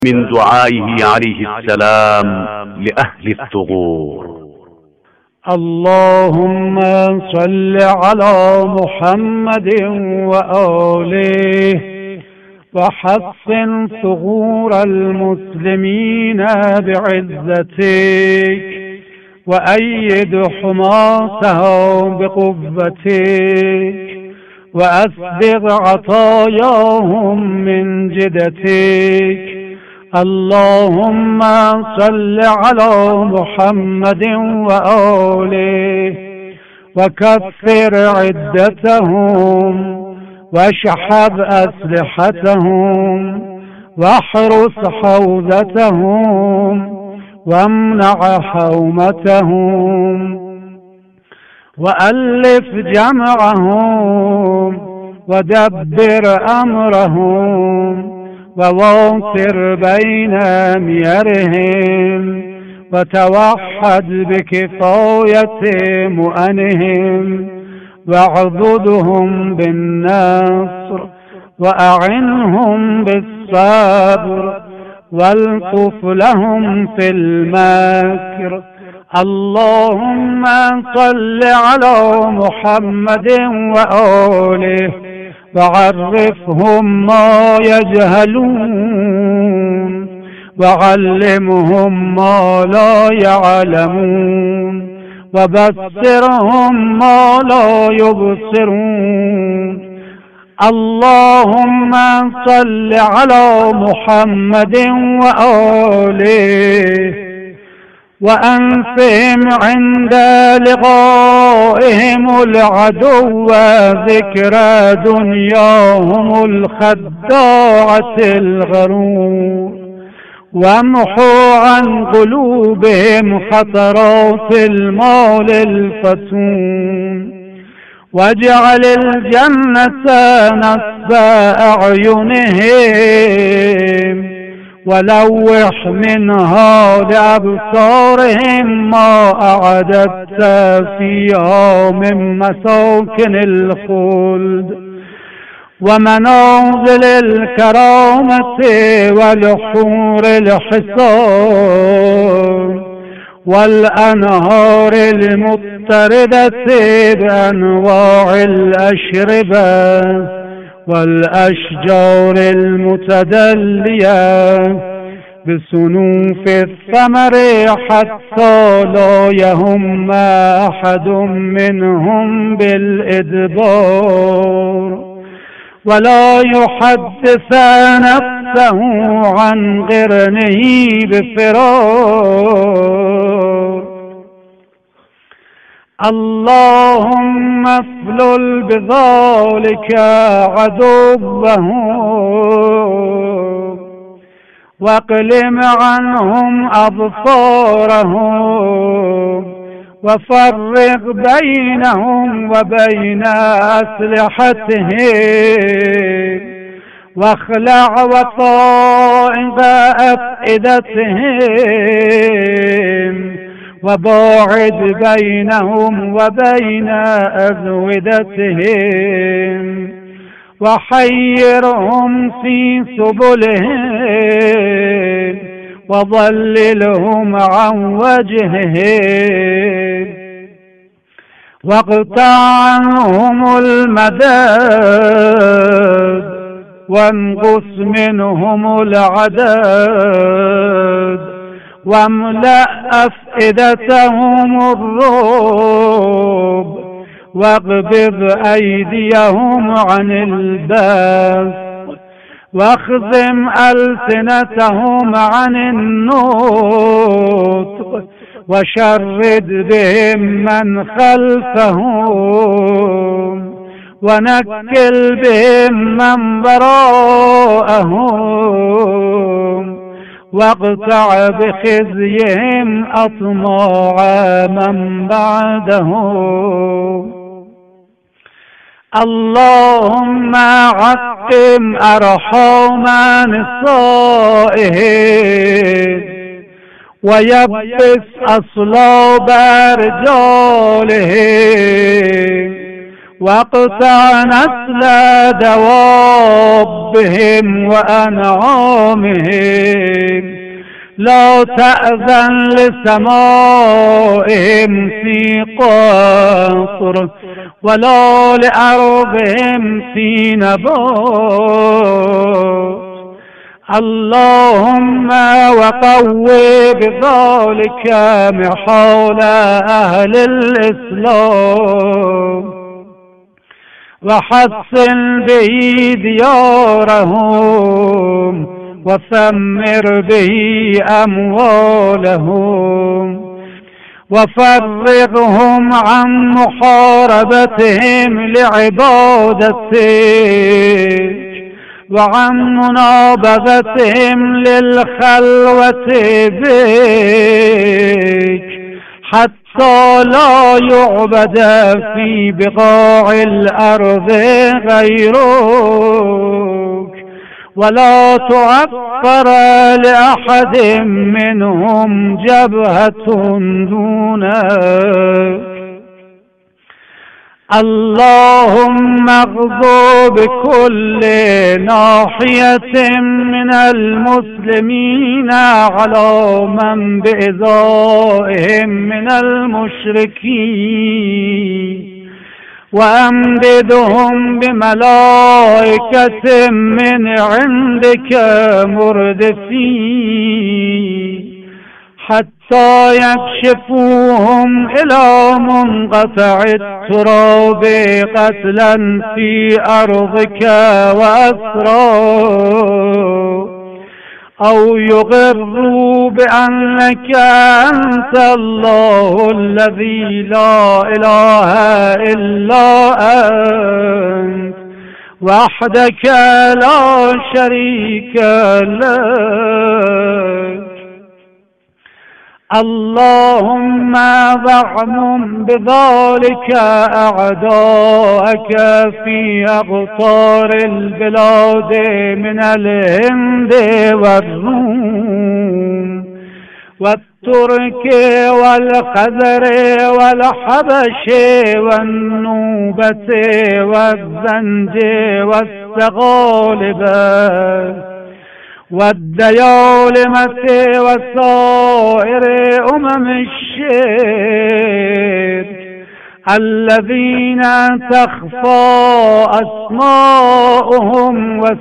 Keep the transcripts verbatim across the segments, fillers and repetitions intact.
من دعائه عليه السلام لأهل الثغور. اللهم صل على محمد وآله وحصن ثغور المسلمين بعزتك وأيد حماسهم بقوتك وأسبغ عطاياهم من جدتك. اللهم صل على محمد وآله وكثر عدتهم واشحذ أسلحتهم واحرس حوزتهم وامنع حومتهم وألف جمعهم ودبر أمرهم وواصر بين أميرهم وتوحد بكفاية مؤنهم واعضدهم بالنصر وأعنهم بالصبر والطف لهم في المكر. اللهم صل على محمد وآله وعرفهم ما يجهلون وعلمهم ما لا يعلمون وبصرهم ما لا يبصرون. اللهم صل على محمد وآله وأنفهم عند لقائهم العدو ذكرى دنياهم الخداعة الغرور وامحو عن قلوبهم خطرات المال الفتون واجعل الجنة نصب أعينهم ولوح منها لأبصارهم ما أعددت فيها من مساكن الخلد ومنازل الكرامة والحور الحصان والأنهار المضطردة بأنواع الأشربة والأشجار المتدلية بصنوف الثمر حتى لا يهم أحد منهم بالإدبار ولا يحدث نفسه عن غرنه بفرار. اللهم افلل بذلك عدوهم واقلم عنهم أبصارهم وفرق بينهم وبين أسلحتهم واخلع وطائق أفئدتهم وباعد بينهم وبين أزودتهم وحيرهم في سبلهم وضللهم عن وجههم واقطع عنهم المداد وانقص منهم العداد واملأ أفئدتهم الرعب واقبض أيديهم عن الباس واخزم ألسنتهم عن النطق وشرد بهم من خلفهم ونكل بهم من وراءهم واقطع بخزيهم أطماع من بعدهم. اللهم عقم أرحام نسائهم ويبس أصلاب رجالهم واقطع نسل دوابهم وأنعامهم. لا تأذن لسمائهم في قصر ولا لأرضهم في نبات. اللهم وقو بذلك محال أهل الإسلام، وحسن به ديارهم، وثمر به أموالهم، وفرغهم عن محاربتهم لعبادتك، وعن منابذتهم للخلوة بك، حتى لا يعبد في بقاع الأرض غيرك، ولا تعفر لأحد منهم جبهة دونك. اللهم اغزو بكل ناحية من المسلمين على من بإزائهم من المشركين، وأمددهم بملائكة من عندك مردفين، حتى يكشفوهم إلى منقطع التراب قتلا في أرضك وأسرى، أو يغروا بأنك أنت الله الذي لا إله إلا أنت وحدك لا شريك لك. اللهم واعمم بذلك أعداءك في أقطار البلاد من الهند والروم والترك والخزر والحبش والنوبة والزنج والسغالبة والديالمة وسائر أمم الشرك الذين تخفى أسماؤهم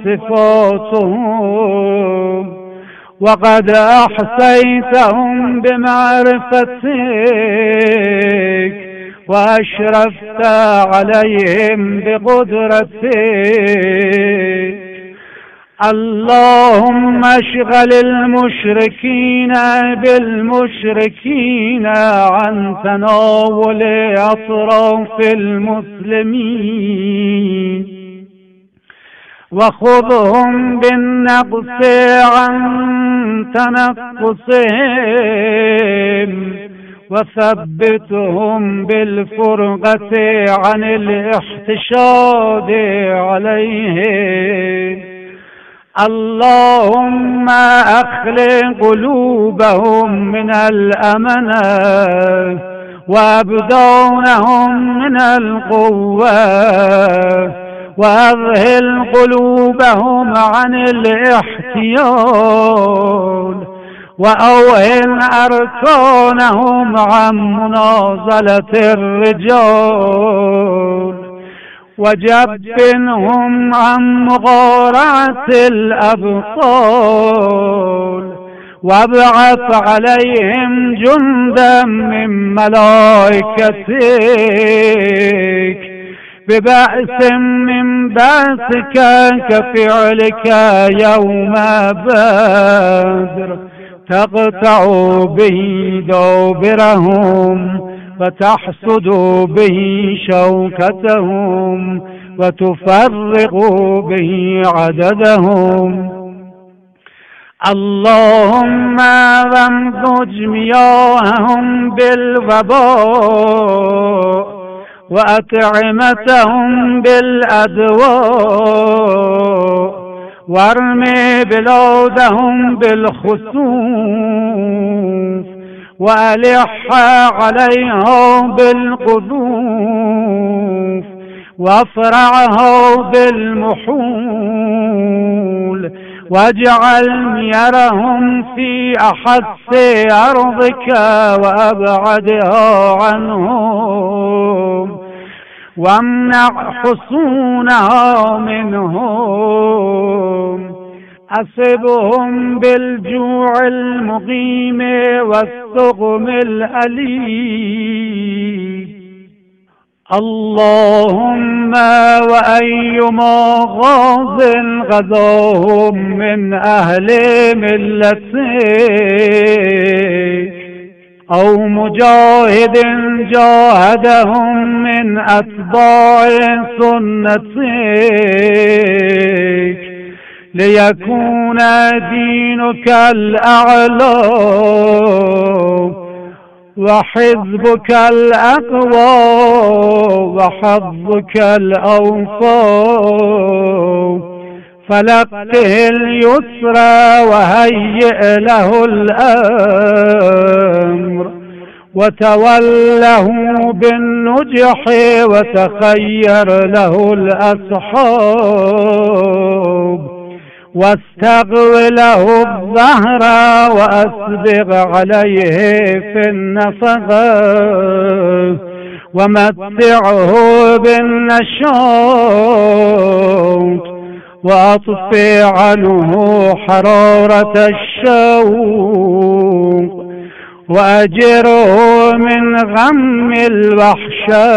وصفاتهم، وقد أحصيتهم بمعرفتك وأشرفت عليهم بقدرتك. اللهم اشغل المشركين بالمشركين عن تناول أطراف المسلمين، وخذهم بالنقص عن تنقصهم، وثبتهم بالفرقة عن الاحتشاد عليهم. اللهم أخلق قلوبهم من الأمانة وأبدانهم من القوة، وأذهل قلوبهم عن الاحتيال، وأوهن أركانهم عن منازلة الرجال، وجبنهم عن مغارعة الأبطال، وابعث عليهم جندا من ملائكتك ببأس من بأسك كفعلك يوم بدر، تقطع به دابرهم وتحصد به شوكتهم وتفرق به عددهم. اللهم وامزج مياههم بالوباء وأطعمتهم بالأدواء، وارمي بلادهم بالخسوف، وألح عليها بالقذوف، وافرعه بالمحول، واجعل ميرهم في أحس أرضك وأبعدها عنهم، وامنع حصونها منهم. أصبهم بالجوع المقيم والسقم الأليم. اللهم وأيما غاز غزاهم من أهل ملتك، أو مجاهد جاهدهم من أتباع سنتك، ليكون دينك الأعلى وحزبك الأقوى وحظك الأوفى. فلقه اليسرى وهيئ له الأمر، وتوله بالنجح وتخير له الأصحاب، واستغو له الظهر وأسبغ عليه في النفقة، ومتعه بالنشاط، وأطفئ عنه حرارة الشوق، وأجره من غم الوحشة،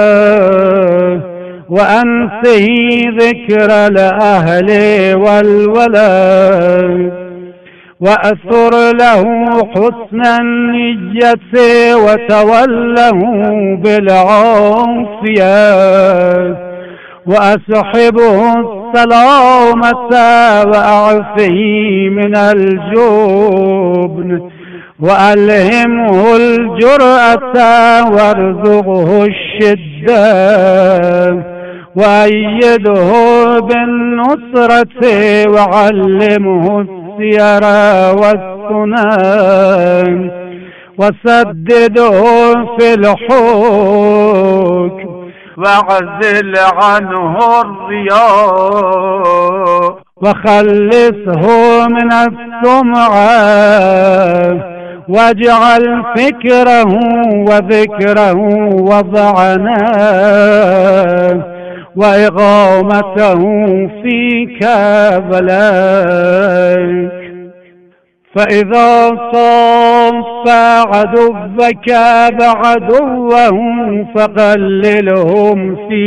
وأنسه ذكر الأهل والولد، وأثر له حسن النية، وتوله بالعافية، وأصحبه السلامة، وأعفه من الجبن، وألهمه الجرأة، وارزقه الشدة، وأيده بالنصرة، وعلمه السير والسنن، وسدده في الحكم، واعزل عنه الرياء، وخلصه من السمعة، واجعل فكره وذكره وضعناه، وإقامته فيك بلاك. فإذا صف عدوك بعدوهم فقللهم في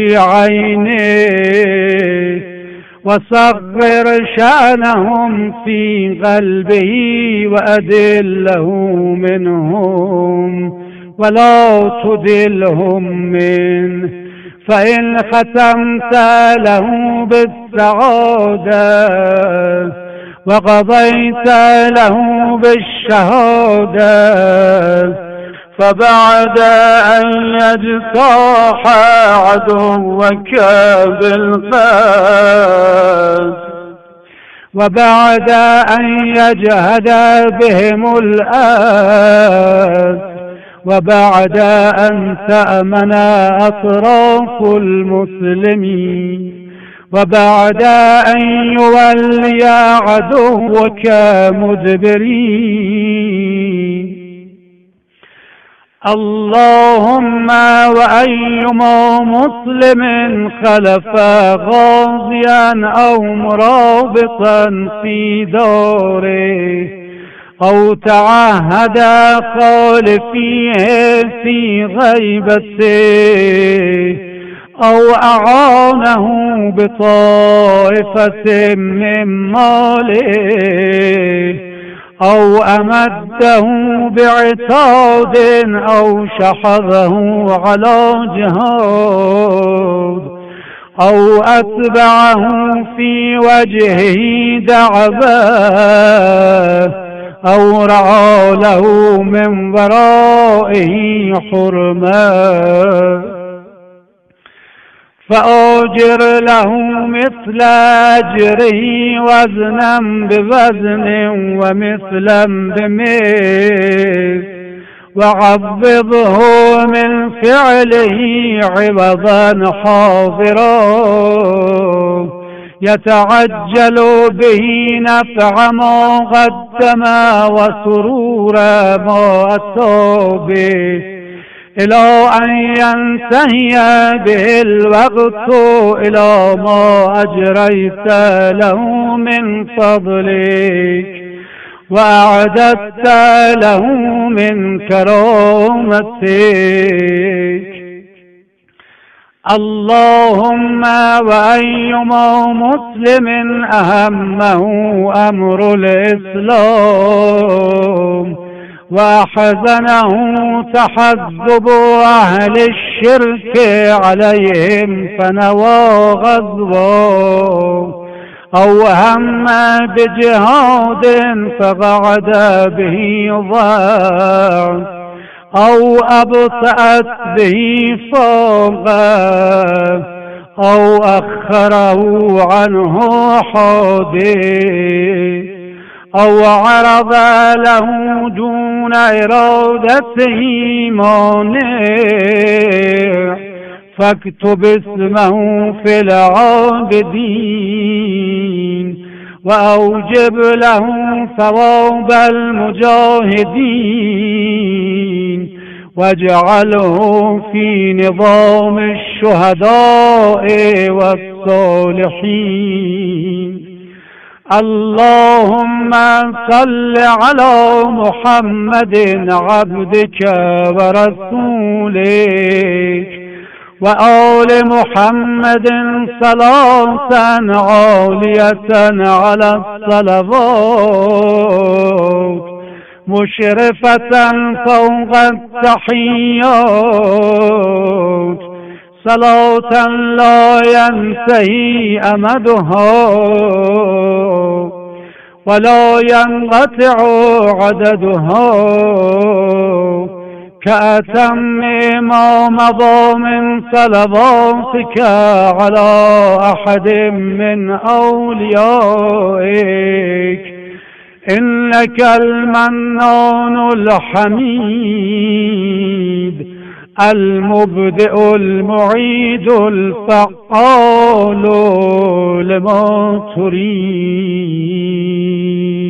عينه، وصغر شأنهم في قلبه، وأدله منهم ولا تدلهم منه. فإن ختمت له بالسعادة وقضيت له بالشهادة، فبعد أن يجتاح عدوك بالقاس، وبعد أن يجهد بهم الآس، وبعد أن تأمن أطراف المسلمين، وبعد أن يولي عدوك مدبرين. اللهم وأيما مسلم خلف غازيا أو مرابطا في داره، أو تعهد خالفيه في غيبته، أو أعانه بطائفة من ماله، أو أمده بعتاد، أو شحذه على جهاد، أو أتبعه في وجهه دعواه، أو رعى له من ورائه حرما، فأجر له مثل أجره وزنا بوزن ومثلا بمثل، وعوضه من فعله عوضا حاضرا يتعجل به نفع ما قدم وسرور ما أتى به إلى أن ينتهي به الوقت إلى ما أجريت له من فضلك وأعددت له من كرامتك. اللهم وأيما مسلم أهمه أمر الإسلام وأحزنه تحزب أهل الشرك عليهم فنوى غضبا أو هم بجهاد فقعد به ضاع أو أبطأت به فوقه أو أخره عنه حادث أو عرض له دون إرادته مانع فاكتب اسمه في العابدين وأوجب له ثواب المجاهدين واجعله في نظام الشهداء والصالحين. اللهم صل على محمد عبدك ورسولك وآل محمد صلاة عالية على الصلوات مشرفة فوق التحيات صلاة لا ينتهي أمدها ولا ينقطع عددها كأتم ما مضى من صلواتك على أحد من أوليائك إنك المنان الحميد المبدئ المعيد الفعال لما تريد.